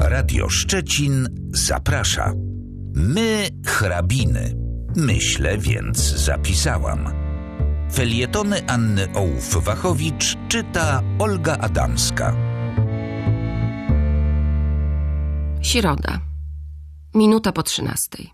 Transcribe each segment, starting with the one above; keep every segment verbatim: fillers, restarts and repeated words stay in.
Radio Szczecin zaprasza. My, hrabiny. Myślę, więc zapisałam. Felietony Anny Ołów-Wachowicz czyta Olga Adamska. Środa. Minuta po trzynastej.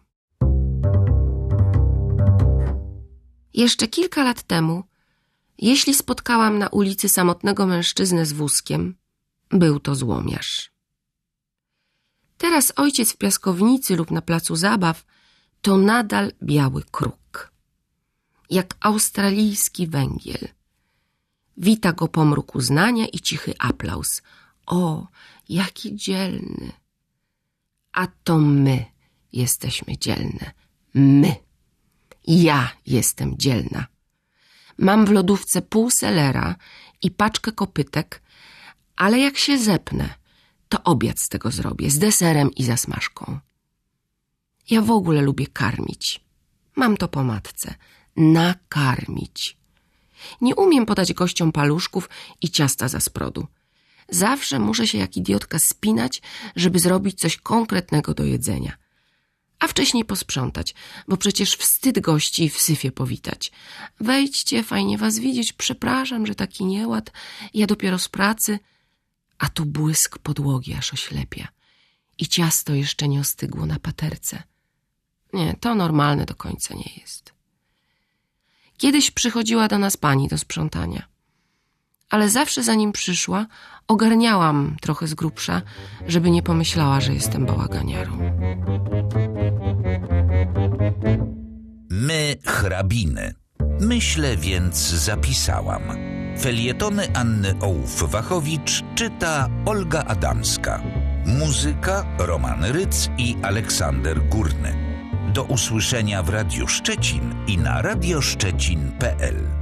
Jeszcze kilka lat temu, jeśli spotkałam na ulicy samotnego mężczyznę z wózkiem, był to złomiarz. Teraz ojciec w piaskownicy lub na placu zabaw to nadal biały kruk. Jak australijski węgiel. Wita go pomruk uznania i cichy aplauz. O, jaki dzielny. A to my jesteśmy dzielne. My. Ja jestem dzielna. Mam w lodówce pół selera i paczkę kopytek, ale jak się zepnę, to obiad z tego zrobię, z deserem i zasmażką. Ja w ogóle lubię karmić. Mam to po matce. Nakarmić. Nie umiem podać gościom paluszków i ciasta za sprodu. Zawsze muszę się jak idiotka spinać, żeby zrobić coś konkretnego do jedzenia. A wcześniej posprzątać, bo przecież wstyd gości w syfie powitać. Wejdźcie, fajnie was widzieć, przepraszam, że taki nieład, ja dopiero z pracy. A tu błysk podłogi aż oślepia. I ciasto jeszcze nie ostygło na paterce. Nie, to normalne do końca nie jest. Kiedyś przychodziła do nas pani do sprzątania. Ale zawsze zanim przyszła, ogarniałam trochę z grubsza, żeby nie pomyślała, że jestem bałaganiarą. My, hrabiny. Myślę, więc zapisałam. Felietony Anny Ołów-Wachowicz czyta Olga Adamska. Muzyka Roman Ryc i Aleksander Górny. Do usłyszenia w Radiu Szczecin i na radioszczecin kropka pe el.